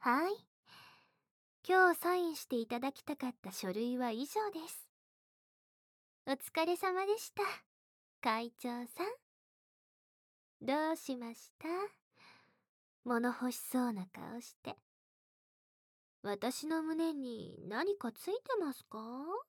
はい。今日サインしていただきたかった書類は以上です。お疲れ様でした。会長さん。どうしました？物欲しそうな顔して。私の胸に何かついてますか？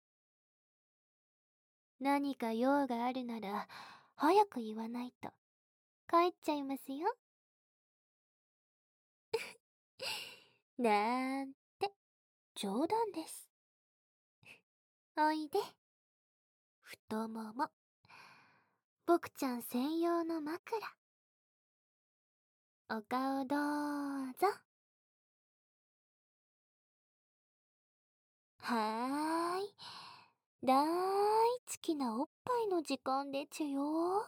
何か用があるなら、早く言わないと。帰っちゃいますよ。なんて、冗談です。おいで。太もも。僕ちゃん専用の枕。お顔どうぞ。はーい。大好きなおっぱいの時間でちゅよ。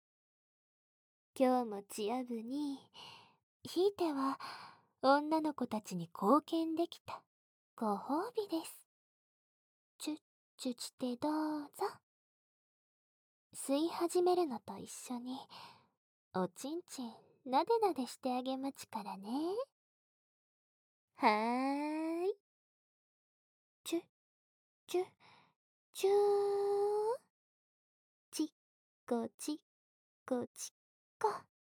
今日もチア部に、ひいては女の子たちに貢献できたご褒美です。チュッチュしてどうぞ。吸い始めるのと一緒に、おちんちんなでなでしてあげまちからね。はーい。チュッチュッチュー。チッコチッコチッコ。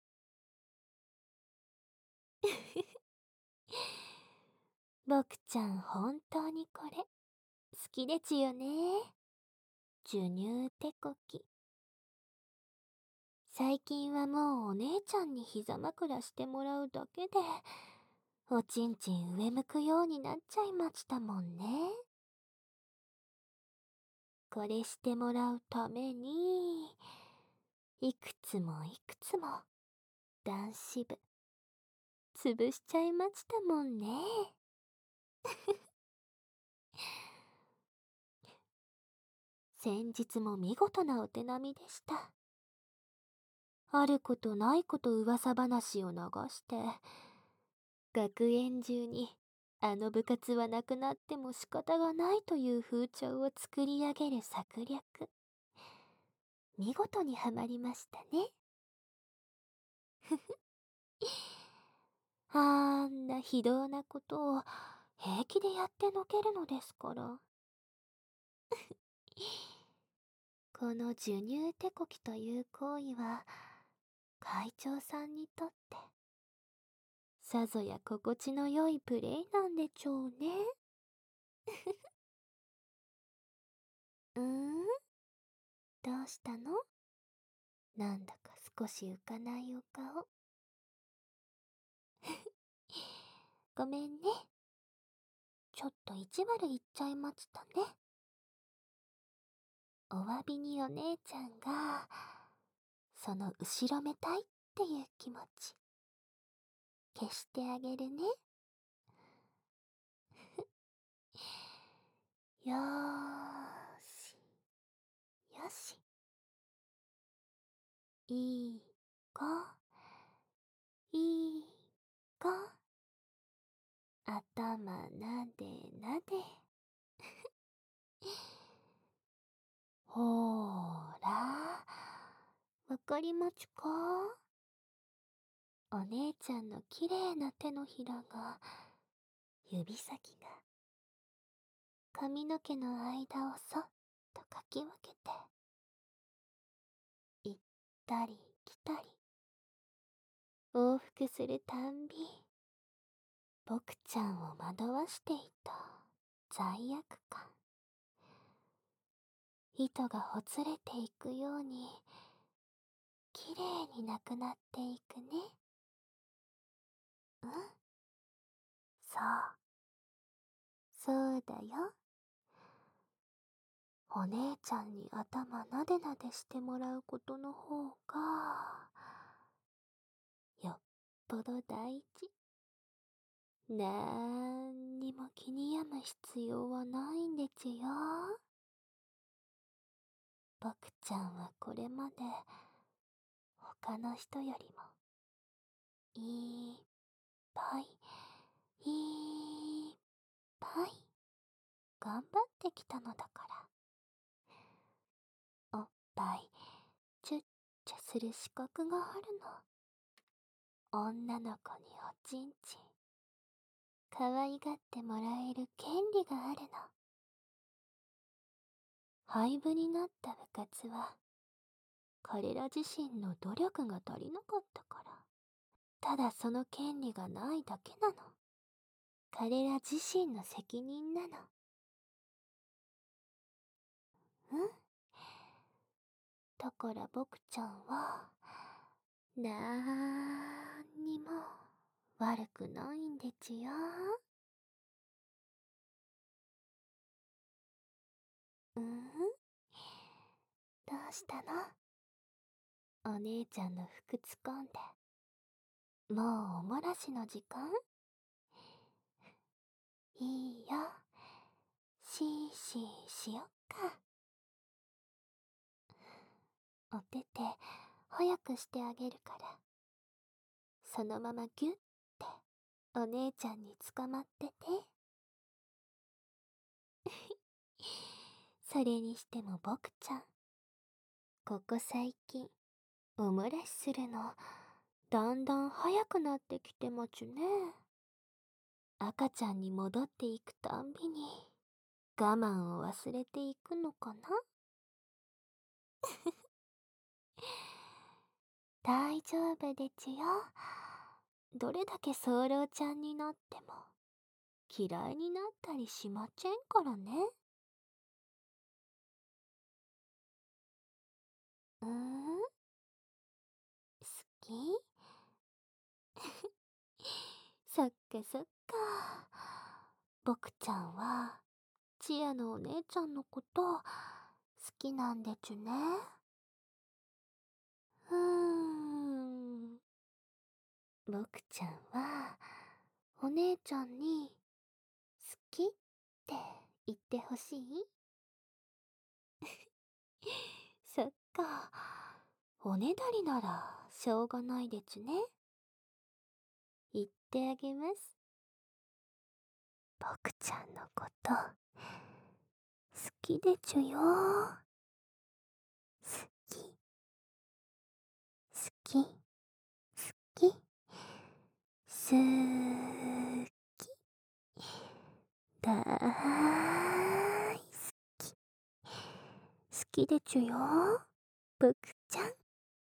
僕ちゃん本当にこれ好きでちゅよね。授乳手こき。最近はもうお姉ちゃんに膝枕してもらうだけで、おちんちん上向くようになっちゃいましたもんね。これしてもらうために、いくつもいくつも男子部潰しちゃいましたもんね。先日も見事なお手並みでした。あることないこと噂話を流して、学園中にあの部活はなくなっても仕方がないという風潮を作り上げる策略。見事にはまりましたね。あんな非道なことを平気でやってのけるのですから。この授乳手こきという行為は、会長さんにとって、さぞや心地の良いプレイなんでちょうね。どうしたの？なんだか少し浮かないお顔。ごめんね。ちょっと意地悪言っちゃいましたね。お詫びにお姉ちゃんが、その後ろめたいっていう気持ち、消してあげるね。よーし、よし。いい子、いい子。頭なでなで。ほーら、わかりまちゅか？お姉ちゃんのきれいな手のひらが、指先が、髪の毛の間をそっとかき分けて、行ったり来たり、往復するたんび、僕ちゃんを惑わしていた罪悪感。糸がほつれていくように、きれいになくなっていくね。うん、そう、そうだよ。お姉ちゃんに頭なでなでしてもらうことの方が、よっぽど大事。なんにも気に病む必要はないんでちゅよ。僕ちゃんはこれまで、他の人よりも、いっぱい、いっぱい、頑張ってきたのだから。おっぱい、チュッチュする資格があるの。女の子におちんちん、 可愛がってもらえる権利があるの。廃部になった部活は、彼ら自身の努力が足りなかったから。ただその権利がないだけなの。彼ら自身の責任なの。うん。だから僕ちゃんは、なんにも悪くないんでちゅよ。うん。どうしたの？お姉ちゃんの服つこんで。もうおもらしの時間？いいよ。シーシーしよっか。お手手、早くしてあげるから。そのままギュッて、お姉ちゃんに捕まってて。それにしても僕ちゃん、ここ最近、おもらしするの、だんだん早くなってきてまちゅね。赤ちゃんに戻っていくたんびに、我慢を忘れていくのかな？大丈夫でちゅよ。どれだけ早漏ちゃんになっても、嫌いになったりしまちぇんからね。好き？そっかそっか。僕ちゃんは、チアのお姉ちゃんのこと好きなんでちゅね。うーん。僕ちゃんは、お姉ちゃんに、好きって言ってほしい？そっか。おねだりなら、しょうがないでちゅね。言ってあげます。僕ちゃんのこと、好きでちゅよ。好き、好き、好き、すーだーい好きでちゅよ。僕ちゃん。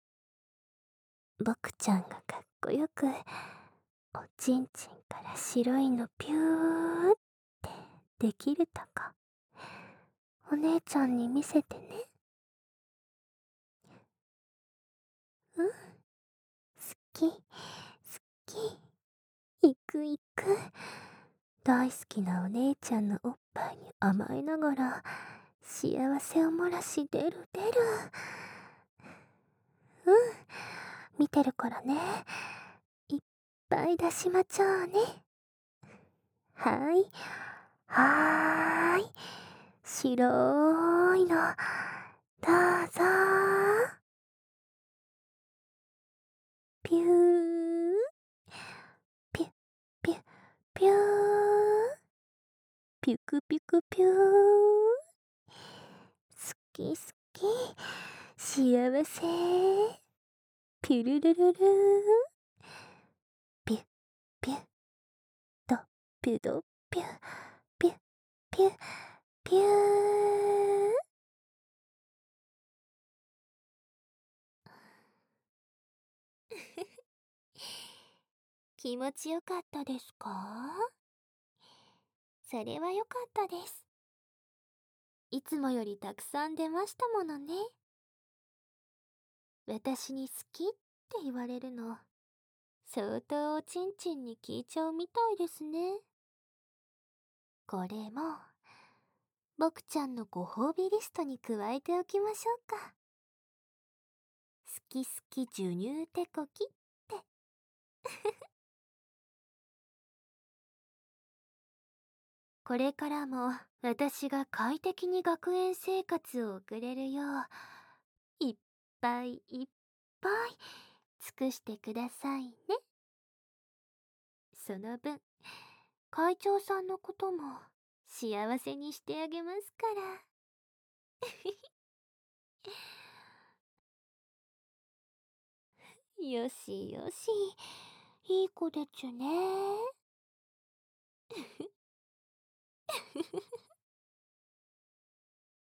僕ちゃんがかっこよく、おちんちんから白いのピューってできるとこ、お姉ちゃんに見せてね。うん、好き、好き、行く行く。大好きなお姉ちゃんのおっぱいに甘えながら、幸せを漏らし出る出る。うん、見てるからね。いっぱい出しまちょうね。はーい、はーい。白いの、どうぞー。ピュー、ピュ、ピュ、ピュー、ピュクピュクピュー。好き好き、幸せ。ピュルルルルー。ピュ、ピュ、ド、ピュド、ピュ、ピュ、ピュ、ピュー。気持ちよかったですか？それはよかったです。いつもよりたくさん出ましたものね。私に好きって言われるの、相当おちんちんに効いちゃうみたいですね。これも、僕ちゃんのご褒美リストに加えておきましょうか。好き好き授乳手こきって。これからも私が快適に学園生活を送れるよう、いっぱいいっぱい尽くしてくださいね。その分、会長さんのことも幸せにしてあげますから。よしよし、いい子でちゅね。